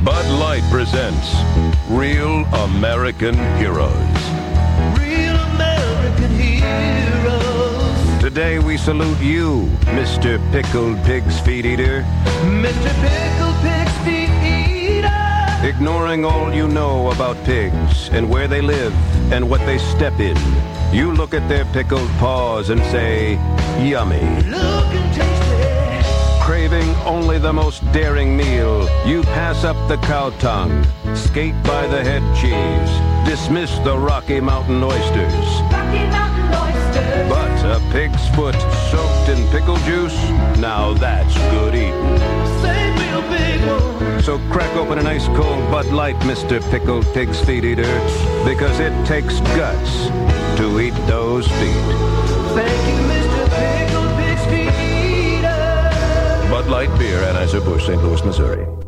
Bud Light presents Real American Heroes. Real American heroes. Today we salute you, Mr. Pickled Pig's Feet Eater. Mr. Pickled Pig's Feet Eater. Ignoring all you know about pigs and where they live and what they step in, you look at their pickled paws and say, yummy. Looking tasty. Craving only the most daring meal, you pass up the cow tongue, skate by the head cheese, dismiss the Rocky Mountain oysters. Rocky Mountain oysters. But a pig's foot soaked in pickle juice, now that's good eating. Say real big one. So crack open an ice cold Bud Light, Mr. Pickled Pig's Feet Eater, because it takes guts to eat those feet. Thank you, Mr. Pickled Pig's Feet Eater. Bud Light Beer, Anheuser-Busch, St. Louis, Missouri.